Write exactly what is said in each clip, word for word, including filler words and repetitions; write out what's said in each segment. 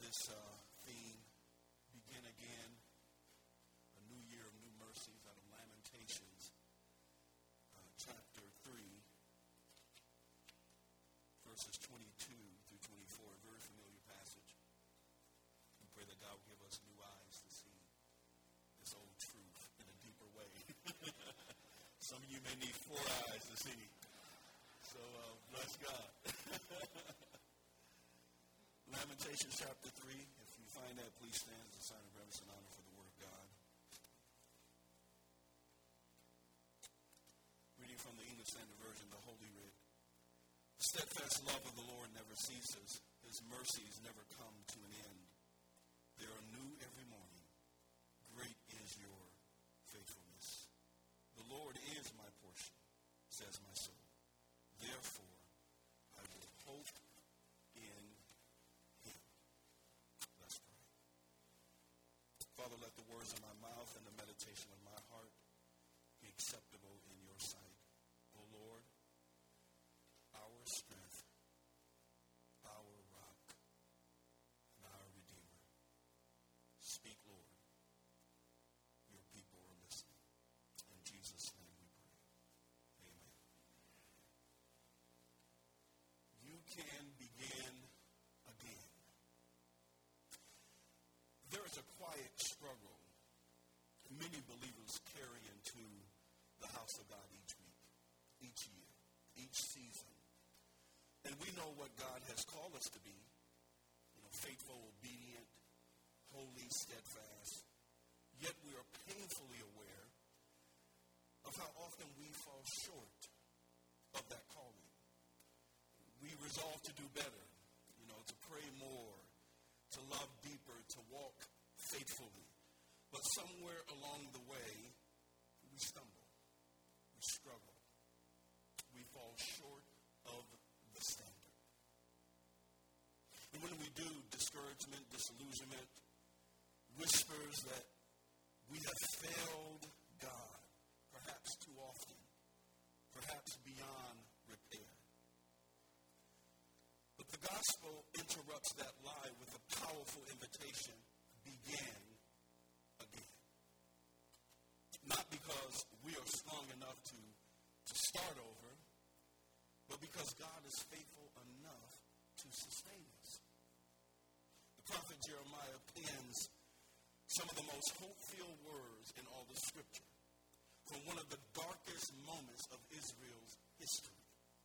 this uh, theme, Begin Again, a new year of new mercies, out of Lamentations, uh, chapter three, verses twenty-two through twenty-four, a very familiar passage. We pray that God will give us new eyes to see this old truth in a deeper way. Some of you may need four eyes to see. So uh, bless God. Lamentations chapter three. If you find that, please stand as a sign of reverence and honor for the word of God. Reading from the English Standard Version, the Holy Writ. The steadfast love of the Lord never ceases. His mercies never come to an end. They are new every morning. Great is your faithfulness. The Lord is my portion, says my soul. Therefore, I will hope in him. Let's pray. Father, let the words of my mouth and the meditation of my heart be acceptable in your sight. O Lord, our strength, our rock, and our Redeemer. Speak, Lord. Your people are listening. In Jesus' name we pray. Amen. You can begin again. There is a quiet struggle many believers carry into the house of God each week, each year, each season. And we know what God has called us to be, you know, faithful, obedient, holy, steadfast. Yet we are painfully aware of how often we fall short of that calling. We resolve to do better, you know, to pray more, to love deeper, to walk faithfully. But somewhere along the way, we stumble, we struggle, we fall short of the standard. And when we do, discouragement, disillusionment, whispers that we have failed God, perhaps too often, perhaps beyond repair. But the gospel interrupts that lie with a powerful invitation: begin again. Not because we are strong enough to, to start over, but because God is faithful enough to sustain us. The prophet Jeremiah pens some of the most hope-filled words in all the scripture from one of the darkest moments of Israel's history.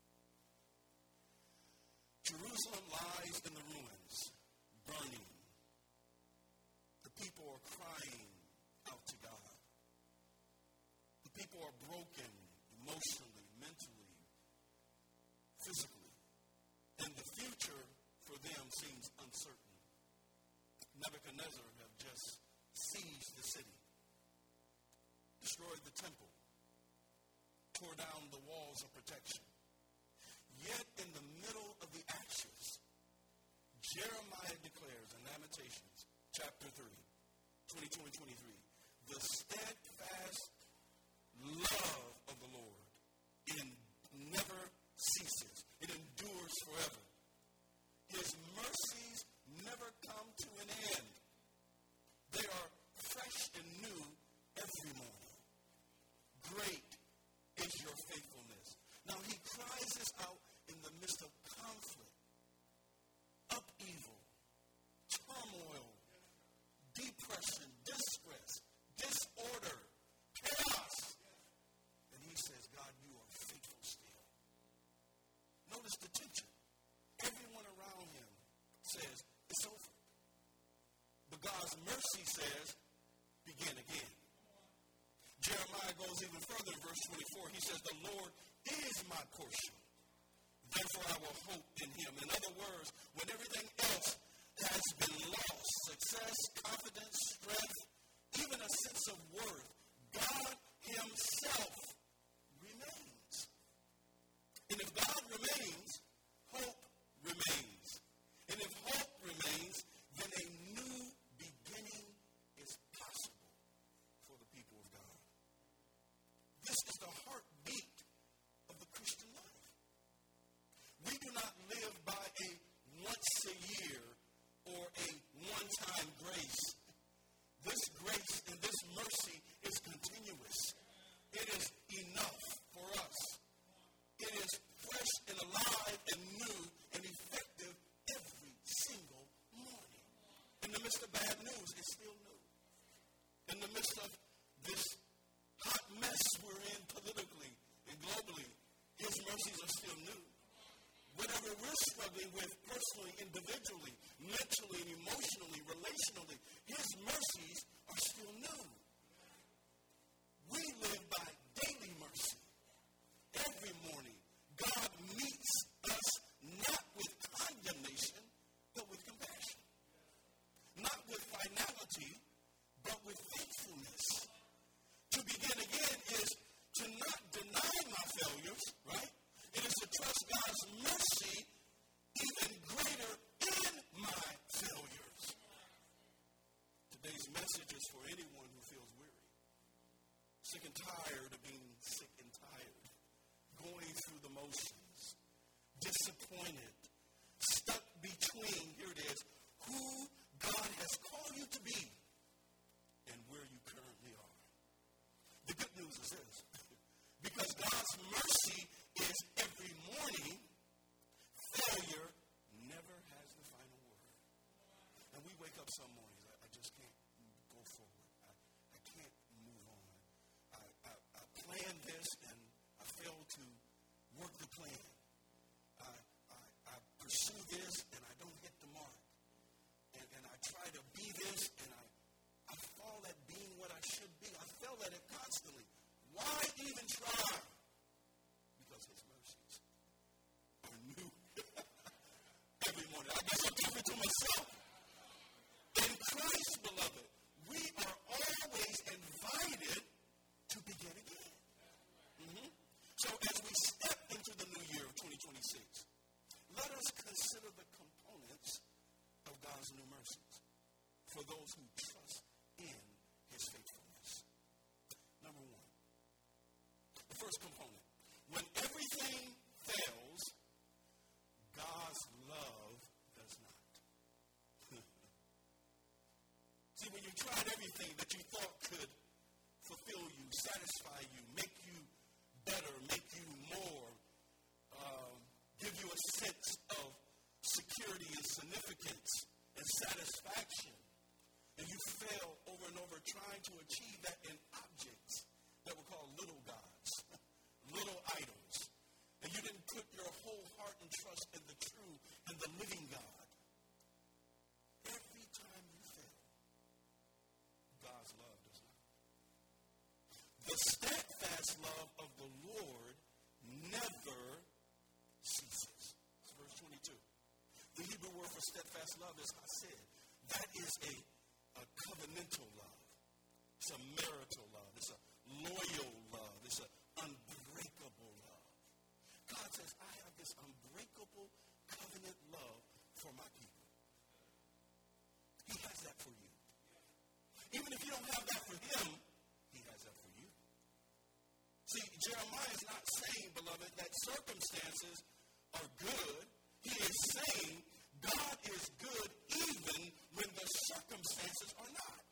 Jerusalem lies in the ruins, burning. The people are crying out to God. The people are broken emotionally, mentally, physically. And the future for them seems uncertain. Nebuchadnezzar have just sieged the city, destroyed the temple, tore down the walls of protection. Yet in the middle of the actions, Jeremiah declares in Lamentations chapter three, twenty-two and twenty-three, the steadfast love of the Lord, it never ceases. It endures forever. His mercies never come to an end. They are fresh and new every morning. Great is your faithfulness. Now he cries this out in the midst of conflict, upheaval, turmoil, depression, distress, disorder, chaos. And he says, God, you are faithful still. Notice the tension. Everyone around him says, it's over. But God's mercy says, begin again. Jeremiah goes even further in verse twenty-four. He says, the Lord is my portion. Therefore I will hope in him. In other words, when everything else has been lost, success, confidence, strength, even a sense of worth, God himself remains. And if God remains, hope remains. And if hope remains, then a new beginning is possible for the people of God. This is the heartbeat of the Christian life. We do not live by a once a news is still new. In the midst of this hot mess we're in politically and globally, his mercies are still new. Whatever we're struggling with personally, individually, mentally, and emotionally, relationally, his mercies are still new. We live by daily mercy. Every morning, God meets us not with condemnation, but with compassion. Not with finality, but with faithfulness. To begin again is to not deny my failures, right? It is to trust God's mercy even greater in my failures. Today's message is for anyone who feels weary, sick and tired of being sick and tired, going through the motions, disappointed, stuck between, here it is, who God has called you to be and where you currently are. The good news is this. Because God's mercy is every morning, failure never has the final word. And we wake up some mornings, I, I just can't go forward. I, I can't move on. I, I, I planned this and I failed to work the plan. I, I, I pursue this and I don't hit the mark. And, and I try to be this and I, I fall at being what I should be. I fail at it constantly. Why even try? Because his mercies are new every morning. I guess I'm talking to myself. In Christ, beloved, we are always invited to begin again. Mm-hmm. So as we step into the new year of twenty twenty-six, let us consider the components of God's new mercies for those who trust in his faithfulness. Number one, the first component. When everything fails, God's love does not. See, when you tried everything that you thought could fulfill you, satisfy you, make you better, make you more, um, give you a sense of security and significance and satisfaction, and you fail over and over trying to achieve that in objects that were called little gods, little idols, and you didn't put your whole heart and trust in the true and the living God. Every time you fail, God's love does not. The steadfast love of the Lord never ceases. It's verse twenty-two. The Hebrew word for steadfast love is chesed. That is a, a covenantal love. It's a marital love. It's a loyal love. It's an unbreakable love. God says, I have this unbreakable covenant love for my people. He has that for you. Even if you don't have that for him, he has that for you. See, Jeremiah is not saying, beloved, that circumstances are good. He is saying God is good even when the circumstances are not.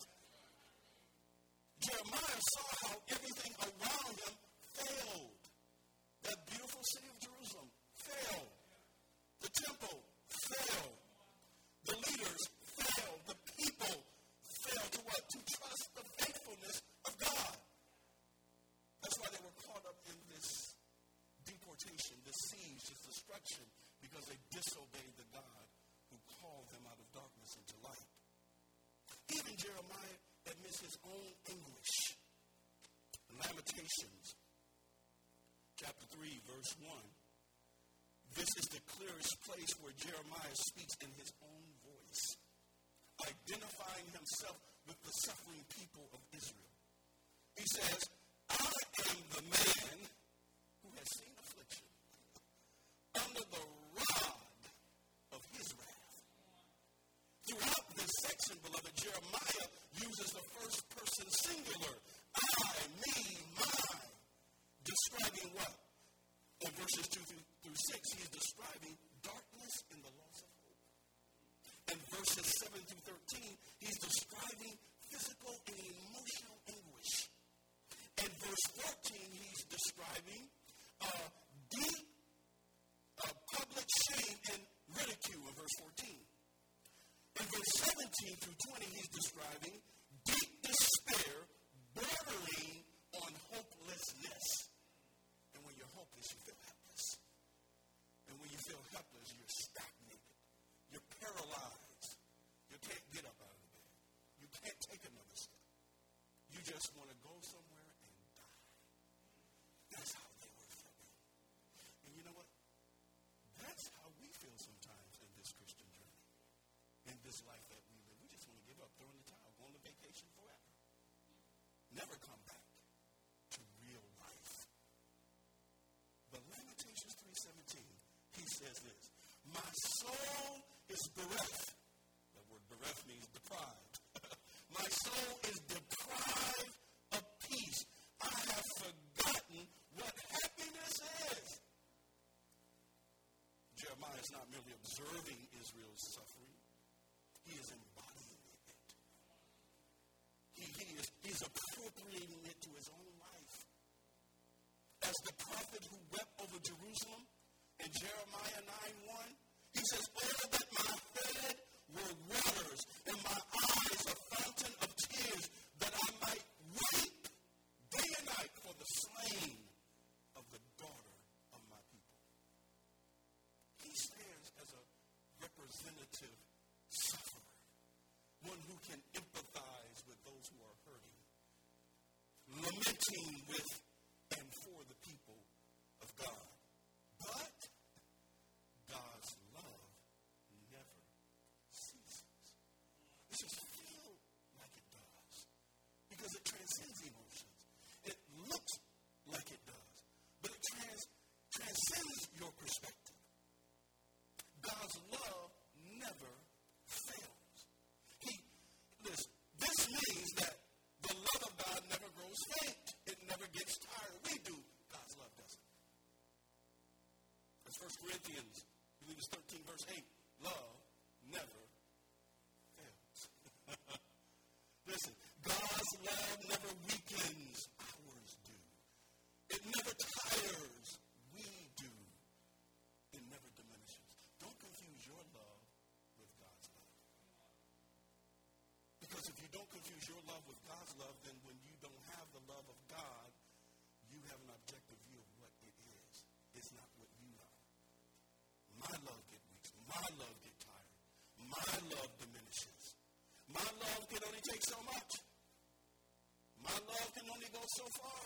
Jeremiah saw how everything around him failed. That beautiful city of Jerusalem failed. The temple failed. The leaders failed. The people failed to what? To trust the faithfulness of God. That's why they were caught up in this deportation, this siege, this destruction, because they disobeyed the God who called them out of darkness into light. Even Jeremiah admits his own anguish. Lamentations, chapter three, verse one. This is the clearest place where Jeremiah speaks in his own voice, identifying himself with the suffering people of Israel. He says, I am the man who has seen affliction under the rod of his wrath. Throughout this section, beloved, Jeremiah uses the first person singular. I, me, mine. Describing what? In verses two through, through six, he's describing darkness and the loss of hope. In verses seven through thirteen, he's describing physical and emotional anguish. In verse fourteen, he's describing uh, deep uh, public shame and ridicule in verse fourteen. In verse seventeen, nineteen through twenty, he's describing deep despair bordering on hopelessness. And when you're hopeless, you feel helpless. And when you feel helpless, you're stagnated. You're paralyzed. You can't get up out of the bed. You can't take another step. You just want to go somewhere and die. That's how they were feeling. And you know what? That's how we feel sometimes in this Christian journey. In this life that we live. We just want to give up, throw in the towel, go on a vacation forever. Never come back to real life. But Lamentations three seventeen, he says this, my soul is bereft. That word bereft means deprived. My soul is deprived of peace. I have forgotten what happiness is. Jeremiah is not merely observing Israel's suffering. He is embodying it. He, he is he's appropriating it to his own life. As the prophet who wept over Jerusalem in Jeremiah nine one, he says, oh, that my head were waters and my eyes a fountain of tears, that I might weep day and night for the slain of the daughter of my people. He stands as a representative sufferer, one who can empathize with those who are hurting, lamenting with and for the people of God. But God's love never ceases. It just feels like it does because it transcends emotions. It looks like it does, but it trans, transcends your perspective. God's love never fails. He, listen, this means that the love of God never grows faint. It never gets tired. We do. God's love doesn't. That's First Corinthians, I believe it's thirteen, verse eight. Love never fails. Listen, God's love never weakens. Ours do. It never tires. We do. It never diminishes. Don't confuse your love with God's love. Because if you don't confuse your love with God's love, then when you don't have the love of God, you have an objective view of what it is. It's not what you are. My love gets weak. My love gets tired. My love diminishes. My love can only take so much. My love can only go so far.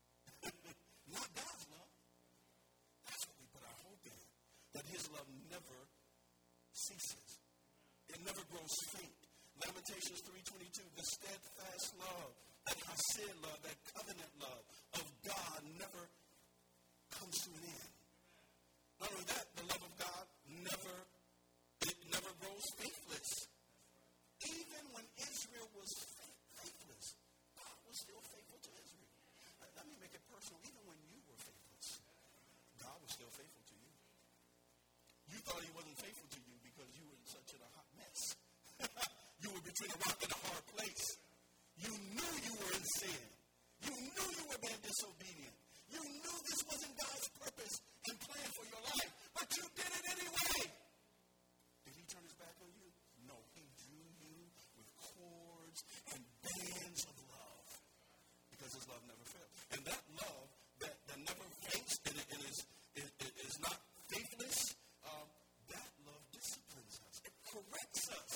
Not God's love. That's what we put our hope in. That his love never ceases. It never grows faint. Lamentations three twenty-two, the steadfast love, that hesed love, that covenant love of God never comes to an end. Not only that, the love of God never, it never grows faithless. Even when Israel was faithless, God was still faithful to Israel. Let me make it personal. Even when you were faithless, God was still faithful to you. You thought he wasn't faithful to you because you were in such a hot mess. You were between a rock and a hard place. You knew you were in sin. You knew you were being disobedient. You knew this wasn't God's purpose and plan for your life, but you did it anyway. Did he turn his back on you? No, he drew you with cords and bands of love because his love never fails. And that love that, that never faints and, it, and is, it, it is not faithless, um, that love disciplines us. It corrects us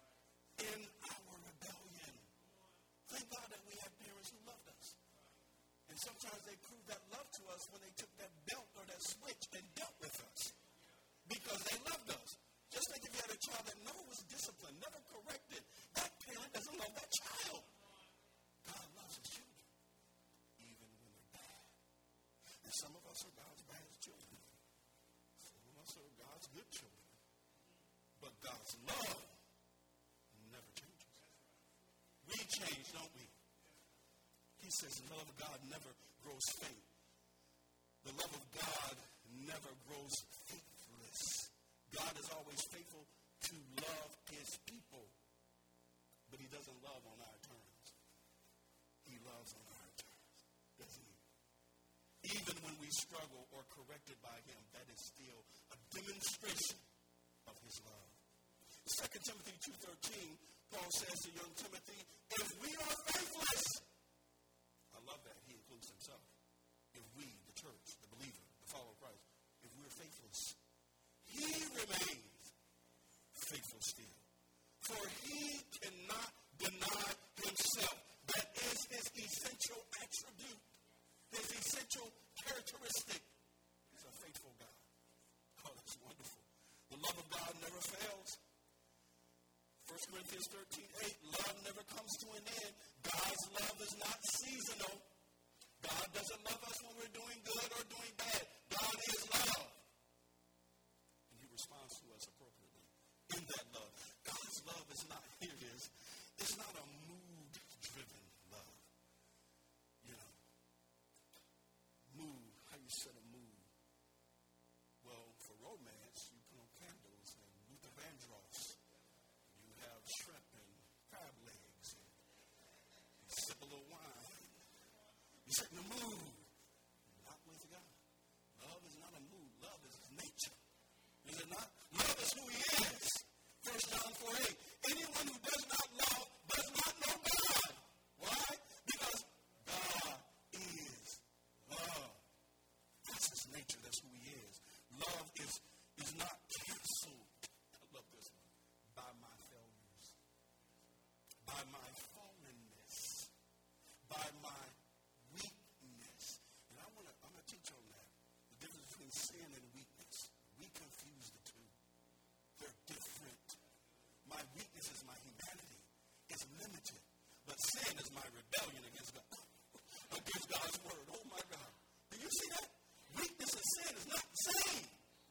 in our rebellion. Thank God that we have parents who loved us. And sometimes they proved that love to us when they took that belt or that switch and dealt with us. Because they loved us. Just like if you had a child that never was disciplined, never corrected, that parent doesn't love that child. God loves his children, even when they're bad. And some of us are God's bad children. Some of us are God's good children. But God's love never changes. We change, don't we? He says the love of God never grows faint. The love of God never grows faithless. God is always faithful to love his people. But he doesn't love on our terms. He loves on our terms, doesn't he? Even when we struggle or corrected by him, that is still a demonstration of his love. Second Timothy two thirteen, Paul says to young Timothy, if we are faithless, I love that. He includes himself. If we, the church, the believer, the follower of Christ, if we're faithless, he remains faithful still. For he cannot deny himself. That is his essential attribute, his essential characteristic. He's a faithful God. Oh, that's wonderful. The love of God never fails. First Corinthians thirteen eight, love never comes to an end. God's love is not seasonal. God doesn't love us when we're doing good or doing bad. God is love. And he responds to us appropriately in that love. God's love is not, here it is, it's not a mood-driven love. You know, mood, how you set a mood. Well, for romance, you put on candles and Luther Vandross. You have shrimp and crab legs. And you sip a little wine. You set the mood. Not with God. Love is not a mood. Love is his nature. Is it not? Love is who he is. First John four eight. Anyone who does not love does not know God. Why? Because God is love. That's his nature. That's who he is. Love is, is not canceled. I love this one. By my failures. By my fallenness. By my weakness. And I wanna I'm gonna teach on that. The difference between sin and weakness. We confuse the two. They're different. My weakness is my humanity. It's limited. But sin is my rebellion against God. Against God's word. Oh my God. Do you see that? Weakness and sin is not the same.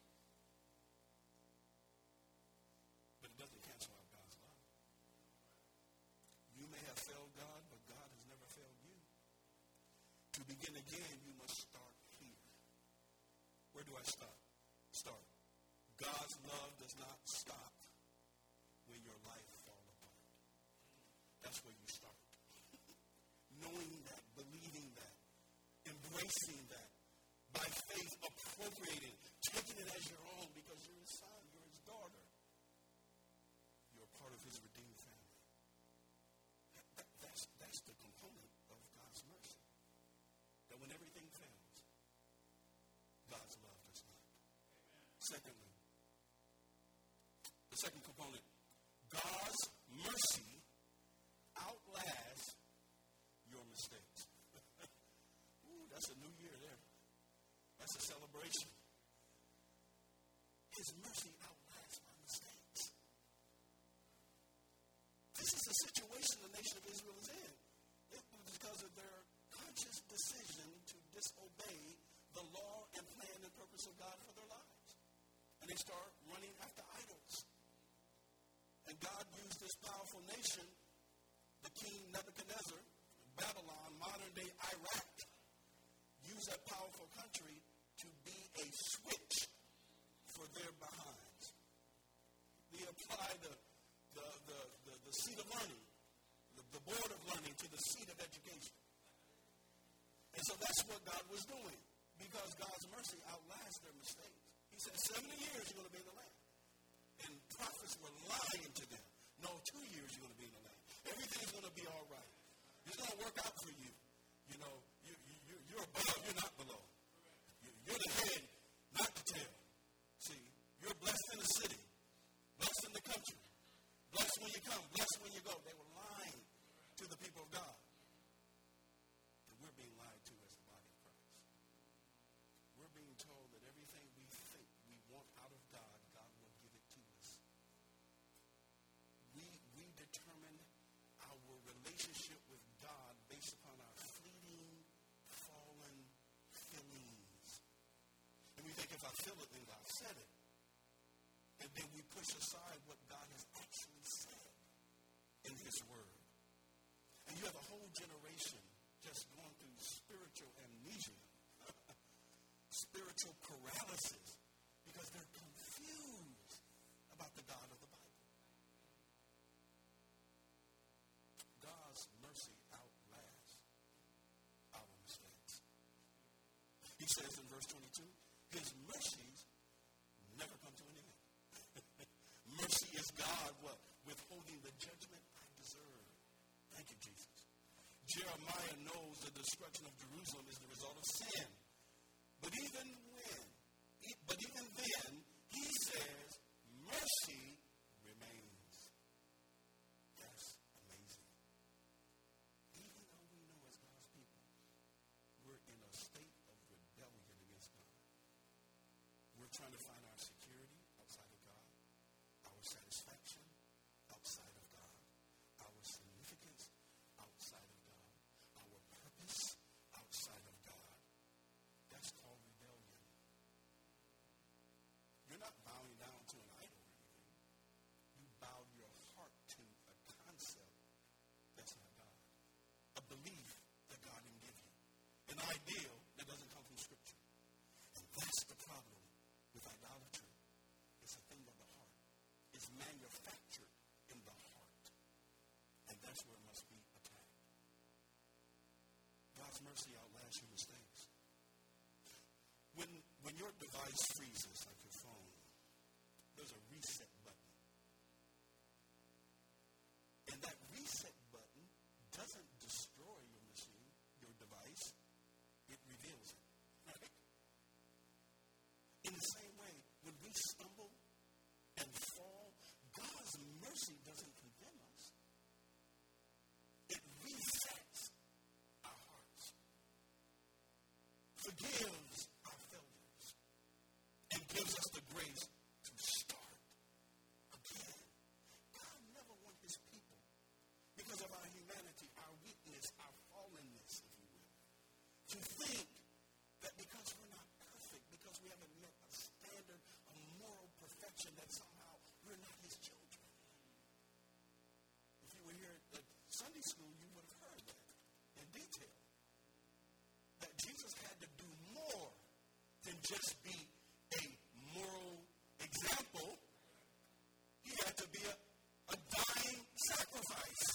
But it doesn't cancel out God's love. You may have failed God, but God has never failed you. To begin again, you must start here. Where do I start? Start. God's love does not stop when your life falls apart. That's where you start. Knowing that, believing that, embracing that, by faith appropriating, taking it as your own because you're his son, you're his daughter. You're a part of his redeemed family. That, that, that's, that's the component of God's mercy. That when everything fails, God's love does not. Secondly, the second component, God's mercy outlasts your mistakes. Ooh, that's a new year there. That's a celebration. His mercy outlasts my mistakes. This is the situation the nation of Israel is in. It was because of their conscious decision to disobey the law and plan and purpose of God for their lives. And they start running after idols. And God used this powerful nation, the king Nebuchadnezzar, Babylon, modern-day Iraq, used that powerful country to be a switch for their behinds. They applied the, the, the, the, the seat of learning, the, the board of learning to the seat of education. And so that's what God was doing, because God's mercy outlasts their mistakes. He said, seventy years you're going to be in the land. And prophets were lying to them. No, two years you're going to be in the land. Everything's going to be all right. It's going to work out for you. You know, you, you, you're above, you're not below. You, you're the head, not the tail. See, you're blessed in the city, blessed in the country, blessed when you come, blessed when you go. They were lying to the people of God. And we're being lied to as the body of Christ. We're being told that everything we think we want out of God, God will give it to us. We, we determine our relationship with God based upon our fleeting, fallen feelings. And we think if I feel it, then God said it. And then we push aside what God has actually said in his word. And you have a whole generation just going through spiritual amnesia, spiritual paralysis, because they're confused about the God of the Bible. God's mercy outlasts our mistakes. He says in verse twenty-two, his mercies never come to an end. Mercy is God what? withholding the judgment I deserve. Thank you, Jesus. Jeremiah knows the destruction of Jerusalem is the result of sin. But even when, but even then, he says, mercy remains. That's amazing. Even though we know as God's people, we're in a state of rebellion against God. We're trying to find our security outside of God, our satisfaction outside of God, our significance outside of God, our purpose outside of God. That's called rebellion. You're not bowing down to an idol or anything. You bow your heart to a concept that's not God, a belief that God didn't give you, an ideal that doesn't come from Scripture. And that's the problem with idolatry. It's a thing of the heart. It's manufactured in the heart. And that's where it must be attacked. God's mercy outlasts your mistakes. When, when your device freezes, like your phone, there's a reset button. And that reset button doesn't destroy your machine, your device. It reveals it. Right? In the same way, when we stumble and fall, God's mercy doesn't condemn us. It resets our hearts, forgives our failures, and gives us the grace to start again. God never wants his people, because of our humanity, our weakness, our fallenness, if you will, to think that because we're not perfect, because we haven't met a standard of moral perfection, that somehow we're not his children. If you were here at Sunday school, you would have heard that in detail. That Jesus had to do more than just be a moral example. He had to be a, a dying sacrifice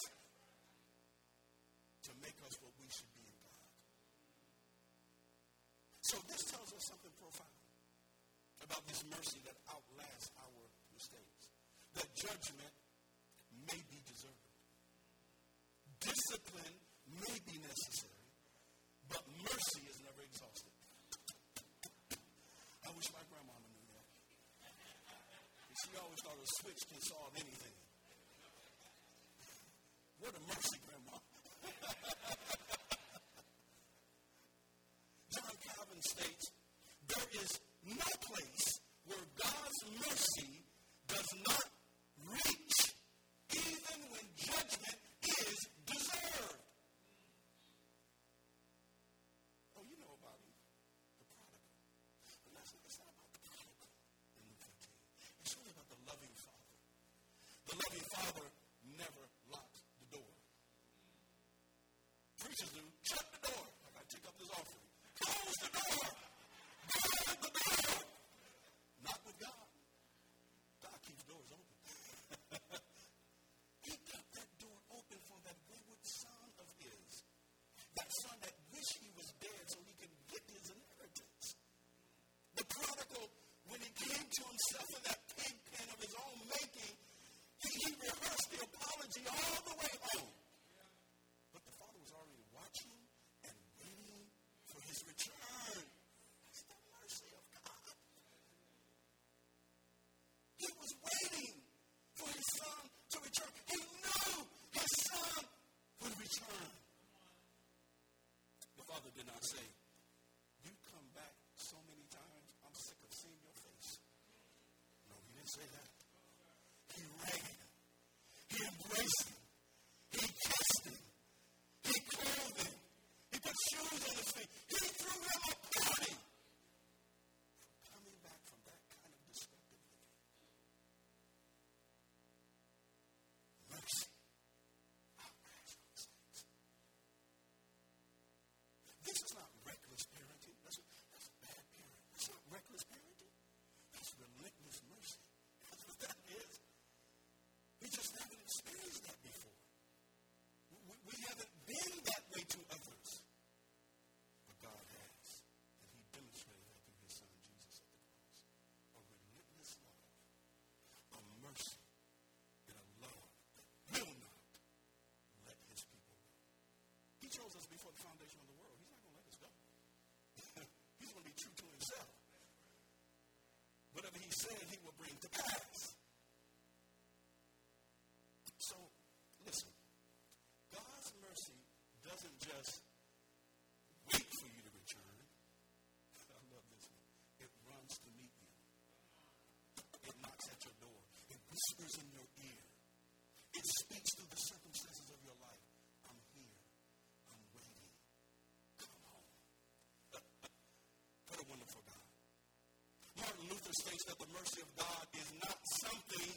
to make us what we should be in God. So this tells us something profound about this mercy that outlasts our mistakes. That judgment may be deserved. Discipline may be necessary, but mercy is never exhausted. I wish my grandmama knew that. She always thought a switch can solve anything. What a mercy, Grandma. John Calvin states, there is no place where God's mercy does not reach, even when judgment is deserved. Oh, you know about him, the prodigal. But that's, it's not about the prodigal in Luke fifteen. It's really about the loving Father. The loving Father never locks the door. Preachers do. Shut the door. I got to take up this offering. Close the door. Guard the door. Not with God. God keeps doors open. He kept that door open for that wayward son of his. That son that wished he was dead so he could get his inheritance. The prodigal, when he came to himself in that pig pen of his own making, he, he rehearsed the apology all the way home. But the father was already watching and waiting for his return. That's the mercy of God. He was waiting for his son to return. He knew his son would return. The father did not say, "You've come back so many times, I'm sick of seeing your face." No, he didn't say that. He ran. He embraced him. He kissed him. He clothed him. He put shoes on his feet. He threw him a party for coming back from that kind of destructive living. Mercy outlasts our mistakes. This is not reckless parenting. That's, that's bad parenting. That's not reckless parenting. That's relentless mercy. That's just wait for you to return. I love this one. It runs to meet you. It knocks at your door. It whispers in your ear. It speaks through the circumstances of your life. I'm here. I'm waiting. Come home. What a wonderful God. Martin Luther states that the mercy of God is not something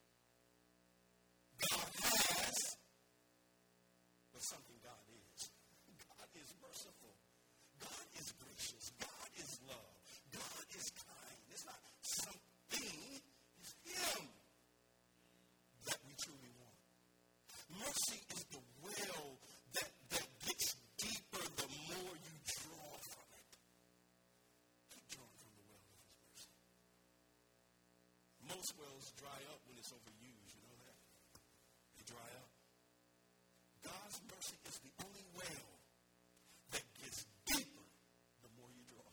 God has, but something God is. God is merciful. God is gracious. God is love. God is kind. It's not something. It's Him that we truly want. Mercy is the well that, that gets deeper the more you draw from it. Keep drawing from the well of His mercy. Most wells dry up when it's overused. You know that? They dry up. God's mercy is the only well that gets deeper the more you draw.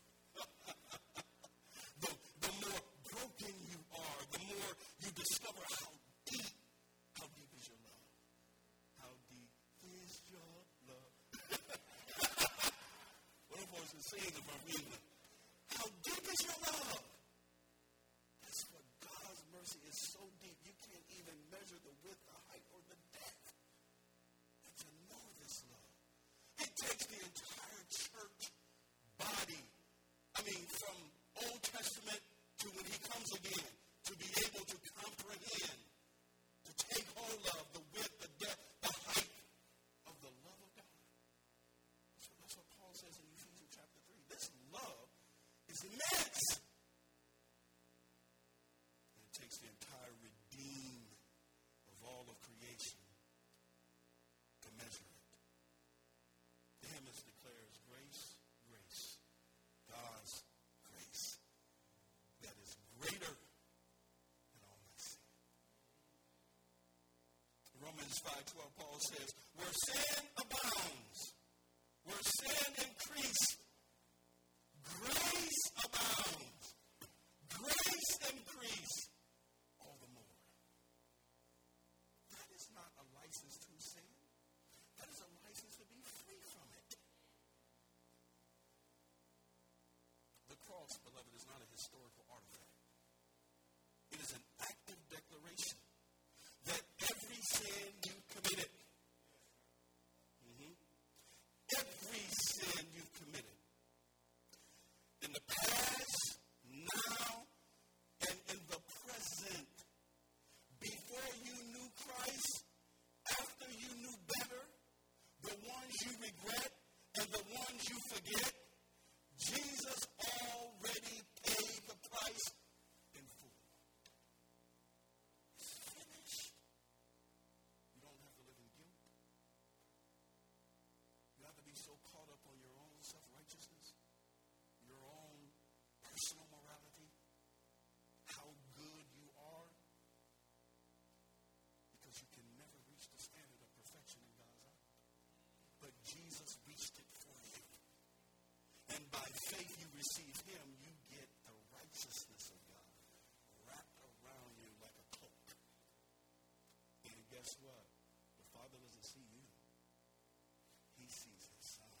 the, the more broken you are, the more you discover how deep, how deep is your love. How deep is your love? What am I supposed to sing about England? How deep is your love? That's what God's mercy is so deep you can't even measure the width, the height, or the depth. And to know this love, it takes the entire church body. I mean, from Old Testament to when He comes again, to be able to comprehend, to take hold of the width, the depth, the height of the love of God. So that's what Paul says in Ephesians chapter three. This love is immense. And it takes the entire redeem of all of creation to measure it. The hymnist declares grace, grace, God's grace that is greater than all my sin. Romans five twelve, Paul says, where sin abounds, where sin increased, grace abounds. Grace increased all the more. That is not a license to sin. That is a license to be free from it. The cross, beloved, is not a historical artifact. It is an active declaration that every sin you committed, mm-hmm, every sin you've committed, in the past, now, and in the present, before you knew Christ, after you knew better, the ones you regret and the ones you forget, Jesus already paid the price in full. It's finished. You don't have to live in guilt. You have to be so caught up on your own self-righteousness, your own personal morality, how good you are, because you can never reach the standard of perfection in God's eye. But Jesus reached it for you. And by faith you receive Him, you get the righteousness of God wrapped around you like a cloak. And guess what? The Father doesn't see you. He sees His Son.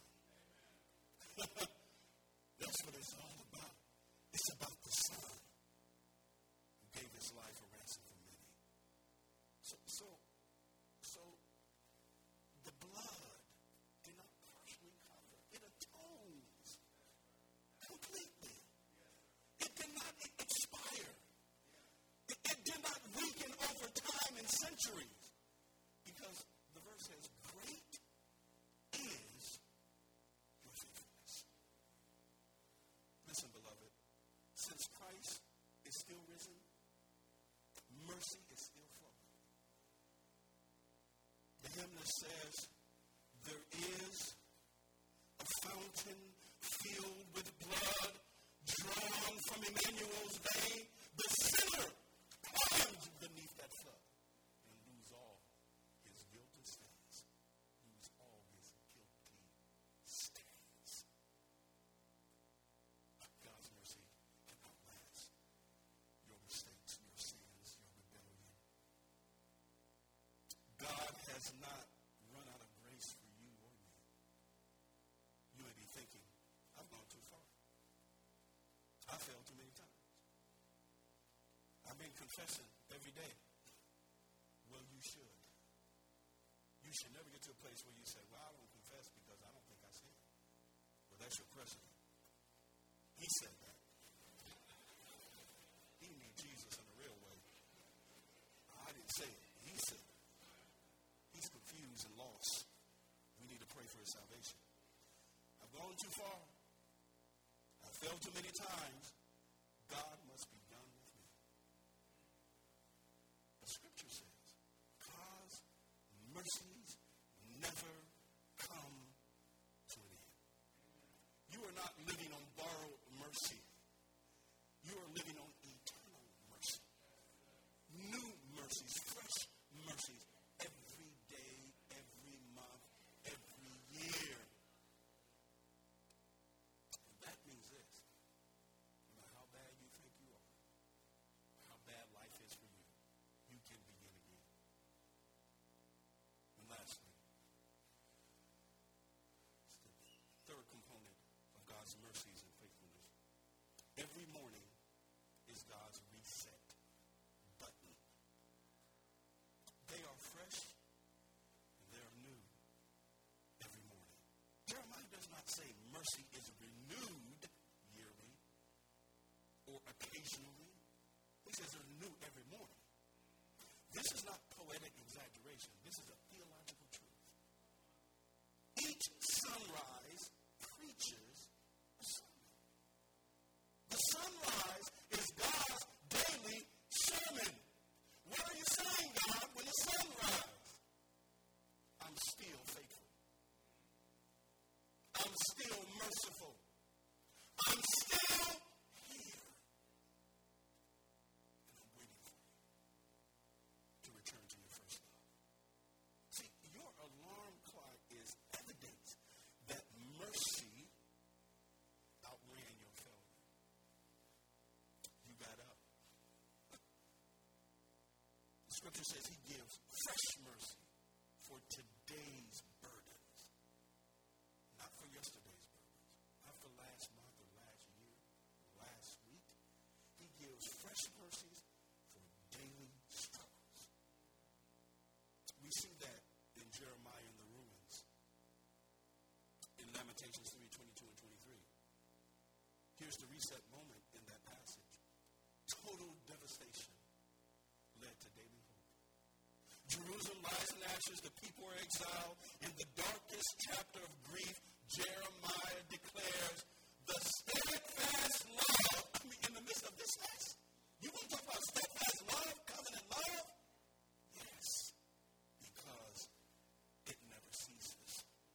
That's what it's all about. It's about the Son who gave His life a ransom for many. So, so, so the blood did not partially cover. It atones completely. It did not expire. It, it did not weaken over time and centuries. Because the verse says, great is your faithfulness. Listen, beloved, since Christ is still risen, mercy is still flowing. The hymnist says, there is a fountain filled with blood drawn from Emmanuel's vein. The sinner plunge beneath that flood and lose all his guilty stains. Lose all his guilty stains. God's mercy can outlast your mistakes, your sins, your rebellion. God has not run out of grace for you or me. and confessing every day. Well, you should. You should never get to a place where you say, well, I don't confess because I don't think I sin. Well, that's your president. He said that. He needs Jesus in a real way. I didn't say it. He said it. He's confused and lost. We need to pray for his salvation. I've gone too far. I've failed too many times. God must be done with me. The scripture says, God's mercies never come to an end. You are not living on borrowed mercy. You are living on eternal mercy. New mercies, fresh mercies, every day, every month, every year. And that means this. No matter how bad you think you are, how bad life is for you, you can begin again. And lastly, the third component of God's mercies and faithfulness. Every morning is God's reset button. They are fresh and they are new every morning. Jeremiah does not say mercy is renewed yearly or occasionally. He says they're new every morning. This is not poetic exaggeration. This is a theological truth. Each sunrise preaches a sermon. The sunrise is God's daily sermon. What are you saying, God, when the sun rises? I'm still faithful. I'm still merciful. I'm still here. And I'm waiting for you to return to your first love. See, your alarm clock is evidence that mercy outran your failure. You got up. The scripture says he gives fresh mercy for today's burdens. Not for yesterday's burdens. Not for last month or last year or last week. He gives fresh mercies for daily struggles. We see that in Jeremiah in the ruins. In Lamentations three, twenty-two and twenty-three. Here's the reset moment in that passage. Total devastation led to daily hope. Jerusalem lies in ashes. The people are exiled. In the darkest chapter of grief, Jeremiah declares the steadfast love. I mean, in the midst of this mess, you want to talk about steadfast love, covenant love? Yes, because it never ceases.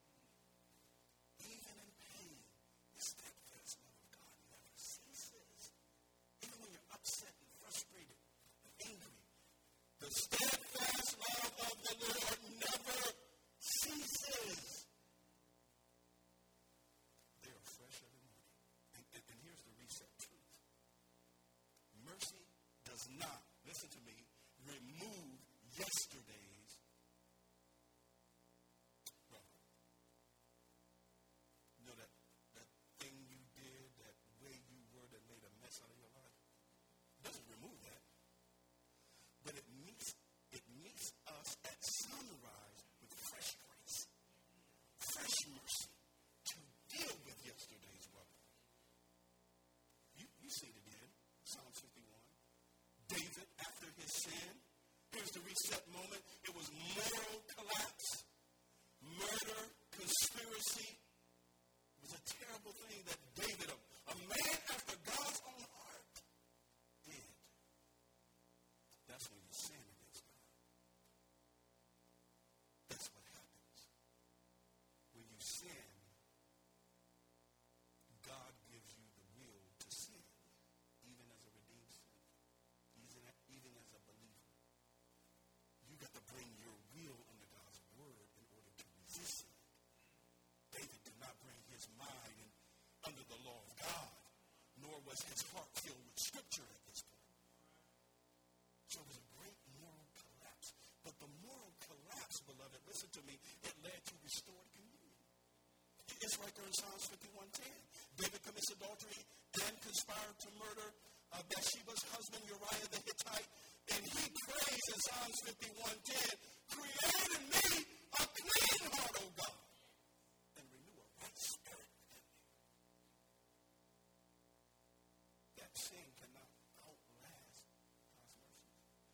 Even in pain, the steadfast love of God never ceases. Even when you're upset and frustrated and angry, the steadfast love of the Lord never ceases. They are fresh every morning. And, and, and here's the reset truth. Mercy does not, listen to me, remove yesterday's wrong. You know that, that thing you did, that way you were that made a mess out of your life? It doesn't remove that. But it meets, it meets us at sunrise with fresh grace, fresh mercy to deal with yesterday's wrong. You, you see it again, Psalm fifty-one. David, after his sin, here's the reset moment. It was moral collapse, murder, conspiracy. It was a terrible thing that David, a, a man after God's own heart, did. That's when you sin against God. That's what happens. When you sin, God gives you the will to sin, even as a redeemed sinner, even, even as a believer. You got to bring your will under God's word in order to resist it. David did not bring his mind in, under the law of God, nor was his heart filled with scripture at this point. So it was a great moral collapse. But the moral collapse, beloved, listen to me, it led to restored communion. It's right there in Psalms fifty-one ten. David commits adultery and conspired to murder uh, Bathsheba's husband Uriah the Hittite, and he prays in Psalms fifty-one ten, create in me a clean heart, O God, and renew a right spirit within me. That sin cannot outlast God's mercy.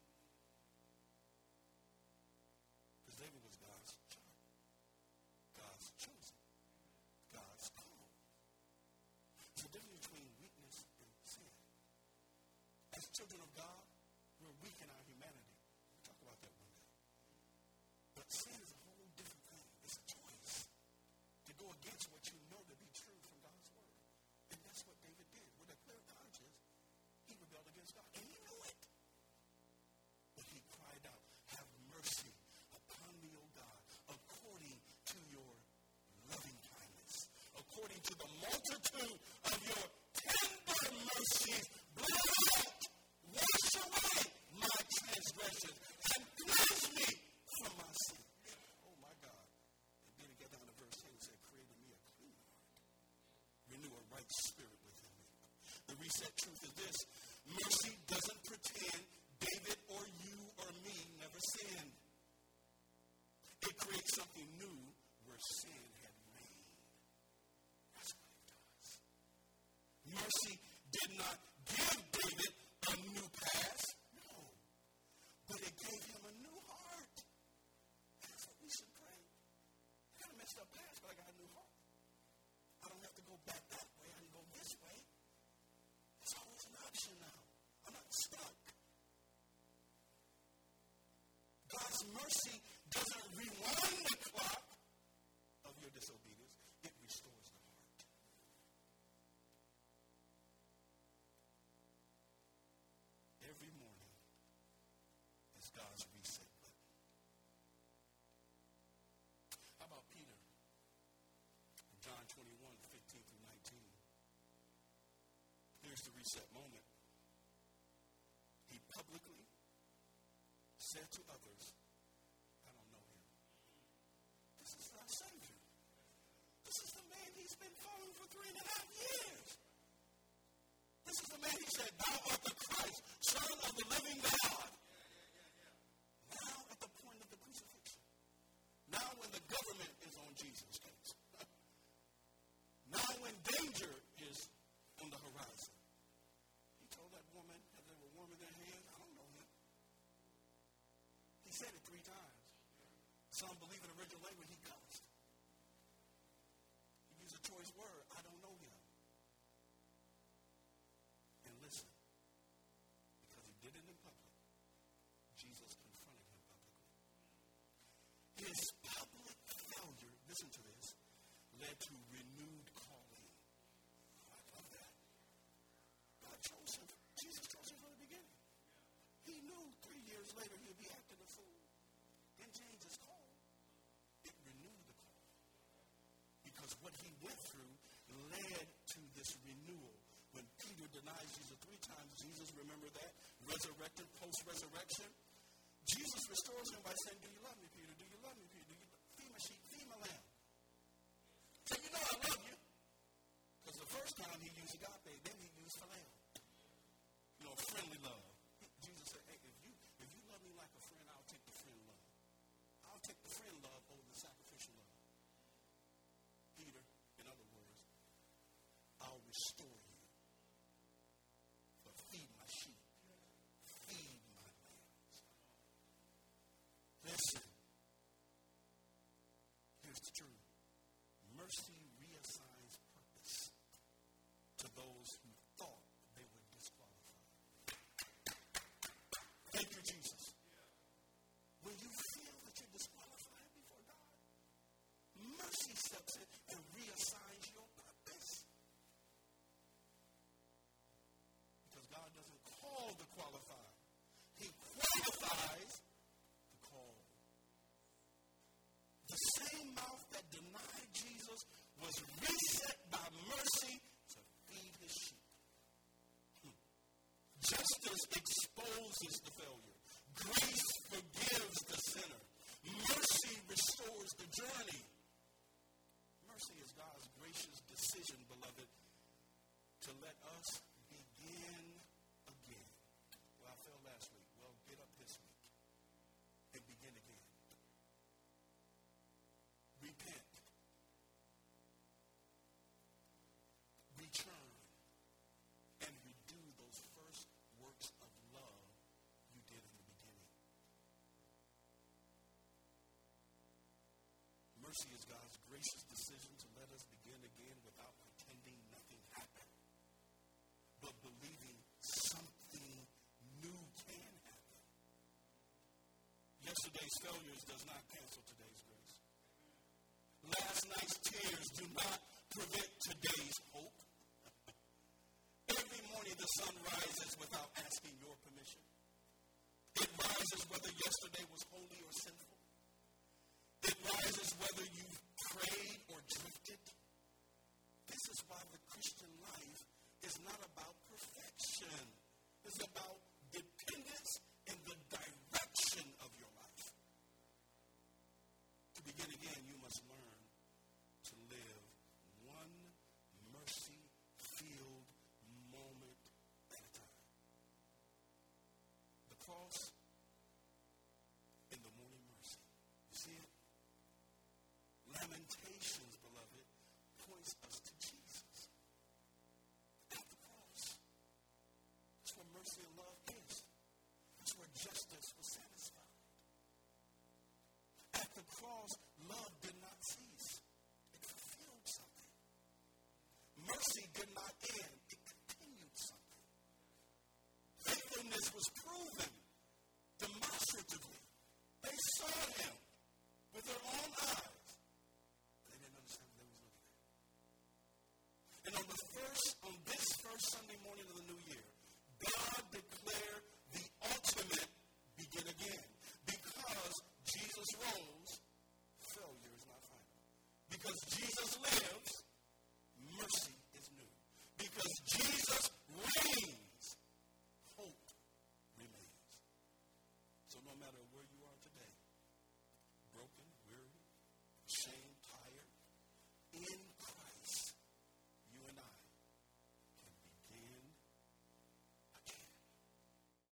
Because David was God's child, God's chosen, God's called. There's a difference between weakness and sin. As children of God, we're weak in our humanity. We'll talk about that one day. But sin is a whole different thing. It's a choice to go against what you know to be true from God's word. And that's what David did. With a clear conscience, he rebelled against God. And he knew it. But he cried out, have mercy upon me, O God, according to your loving kindness, according to the multitude of your tender mercies. Blot out, wash away my transgressions, and cleanse me from my sins. Oh, my God. And then he got down to verse ten and said, create in me a clean heart. Renew a right spirit within me. The reset truth is this. Mercy doesn't pretend David or you or me never sinned. It creates something new where sin had reigned. That's what it does. Mercy did not give David a new past. No. But it gave him a new heart. That's what we should pray. I got a messed up past, but I got a new heart. I don't have to go back that way. I can go this way. It's always an option now. I'm not stuck. God's mercy doesn't rewind the clock of your disobedience. It restores the heart. Every morning is God's reset button. How about Peter? In John twenty-one, fifteen through nineteen. Here's the reset moment. He publicly said to others, I don't know him. This is our Savior. This is the man he's been following for three and a half years. This is the man he said, thou art the Christ, Son of the living God. Now at the point of the crucifixion. Now when the government is on Jesus' case. Now when danger is on the horizon. He told that woman, as they were warming their hands, I don't know him. He said it three times. Some believe in the original language, he cussed. He used a choice word, I don't know him. And listen, because he did it in public, Jesus confronted him publicly. His public failure, listen to this, led to renewed calling. Oh, I love that. God chose him. Jesus chose him from the beginning. He knew three years later he'd be acting a fool. Then changed his call. It renewed the call. Because what he went through led to this renewal. When Peter denies Jesus three times, Jesus, remember that? Resurrected, post-resurrection. Jesus restores him by saying, do you love me, Peter? Do you love me, Peter? Do you feed my sheep? Feed my lamb. So you know I love you. Because the first time he used agape, then he used phileo. You know, friendly love. Jesus said, hey, if you if you love me like a friend, I'll take the friend love. I'll take the friend love over the sacrificial love. Peter, in other words, I'll restore you. But feed my sheep. Feed my lambs. Listen. Here's the truth. Mercy reassigns purpose to those who thought they were disqualified. Thank you, Jesus. When you feel that you're disqualified before God, mercy steps in and reassigns your purpose. Because God doesn't call the qualified. He qualifies the called. The same mouth that denied Jesus was reset by mercy to feed his sheep. Hmm. Justice exposes the failure. Grace forgives the sinner. Mercy restores the journey. Mercy is God's gracious decision, beloved, to let us begin mercy is God's gracious decision to let us begin again without pretending nothing happened, but believing something new can happen. Yesterday's failures does not cancel today's grace. Last night's tears do not prevent today's hope. Every morning the sun rises without asking your permission. It rises whether yesterday was holy or sinful.